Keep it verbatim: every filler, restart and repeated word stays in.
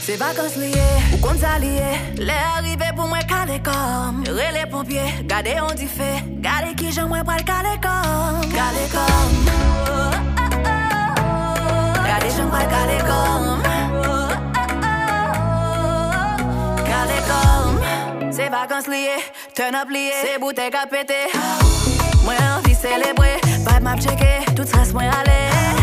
C'est vacances liées, ou compte alliés. Les arrivés pour moi calé comme. Les pompiers, gardez on dit fait. Gardez qui j'en moi pas le calé comme. Calé comme. Gardez j'en pas le calé comme. Calé comme. C'est vacances liées, turn up liées. C'est bouteille à péter. Moi envie célébrer, vibe m'a checké, tout stress moi aller.